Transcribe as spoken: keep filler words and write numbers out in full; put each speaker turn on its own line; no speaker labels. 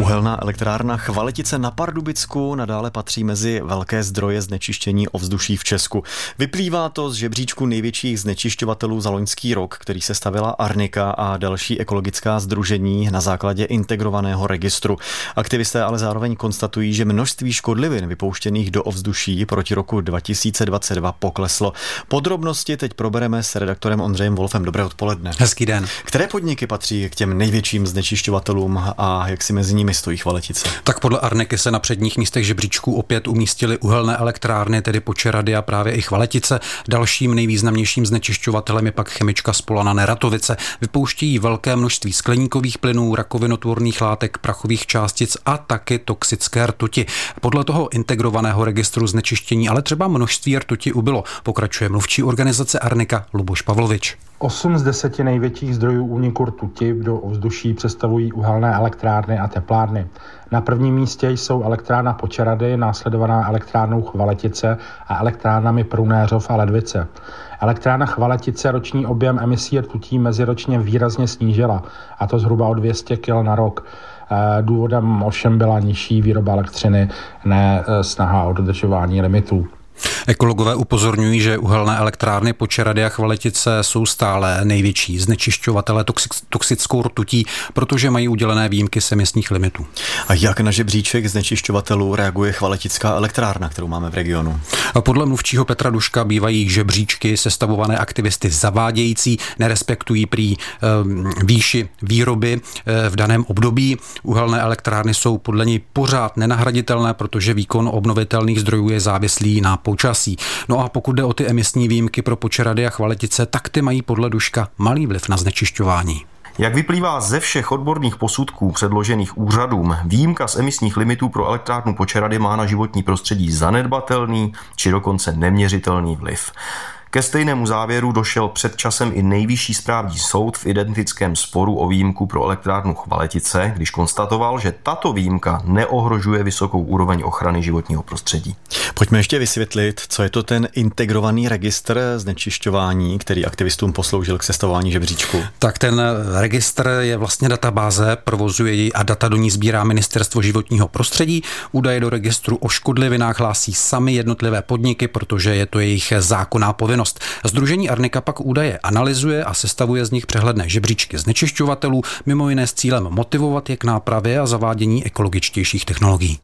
Uhelná elektrárna Chvaletice na Pardubicku nadále patří mezi velké zdroje znečištění ovzduší v Česku. Vyplývá to z žebříčku největších znečišťovatelů za loňský rok, který se stavila Arnika a další ekologická sdružení na základě integrovaného registru. Aktivisté ale zároveň konstatují, že množství škodlivin vypouštěných do ovzduší proti roku dva tisíce dvacet dva pokleslo. Podrobnosti teď probereme s redaktorem Ondřejem Wolfem. Dobré odpoledne.
Hezký den.
Které podniky patří k těm největším znečišťovatelům a jak si mezi nimi stojí Chvaletice?
Tak podle Arniky se na předních místech žebříčků opět umístily uhelné elektrárny, tedy Počerady a právě i Chvaletice. Dalším nejvýznamnějším znečišťovatelem je pak chemička Spolana Neratovice. Vypouštějí velké množství skleníkových plynů, rakovinotvorných látek, prachových částic a taky toxické rtuti. Podle toho integrovaného registru znečištění ale třeba množství rtuti ubylo. Pokračuje mluvčí organizace Arnika Luboš Pavlovič.
Osm z deseti největších zdrojů úniku rtuti do ovzduší představují uhelné elektrárny a teplárny. Na prvním místě jsou elektrárna Počerady, následovaná elektrárnou Chvaletice a elektrárnami Prunéřov a Ledvice. Elektrárna Chvaletice roční objem emisí rtutí meziročně výrazně snížila, a to zhruba o dvě stě kil na rok. Důvodem ovšem byla nižší výroba elektřiny, ne snaha o dodržování limitů.
Ekologové upozorňují, že uhelné elektrárny Počerady a Chvaletice jsou stále největší znečišťovatele toxickou rtutí, protože mají udělené výjimky z emisních limitů.
A jak na žebříček znečišťovatelů reaguje chvaletická elektrárna, kterou máme v regionu?
A podle mluvčího Petra Duška bývají žebříčky sestavované aktivisty zavádějící, nerespektují prý e, výši výroby e, v daném období. Uhelné elektrárny jsou podle něj pořád nenahraditelné, protože výkon obnovitelných zdrojů je závislý na počasí. No a pokud jde o ty emisní výjimky pro Počerady a Chvaletice, tak ty mají podle Duška malý vliv na znečišťování.
Jak vyplývá ze všech odborných posudků předložených úřadům, výjimka z emisních limitů pro elektrárnu Počerady má na životní prostředí zanedbatelný či dokonce neměřitelný vliv. Ke stejnému závěru došel před časem i nejvyšší správní soud v identickém sporu o výjimku pro elektrárnu Chvaletice, když konstatoval, že tato výjimka neohrožuje vysokou úroveň ochrany životního prostředí.
Pojďme ještě vysvětlit, co je to ten integrovaný registr znečišťování, který aktivistům posloužil k sestavování žebříčku.
Tak ten registr je vlastně databáze, provozuje ji a data do ní sbírá Ministerstvo životního prostředí. Údaje do registru o škodlivinách hlásí sami jednotlivé podniky, protože je to jejich zákonná povinnost. Sdružení Arnika pak údaje analyzuje a sestavuje z nich přehledné žebříčky znečišťovatelů, mimo jiné s cílem motivovat je k nápravě a zavádění ekologičtějších technologií.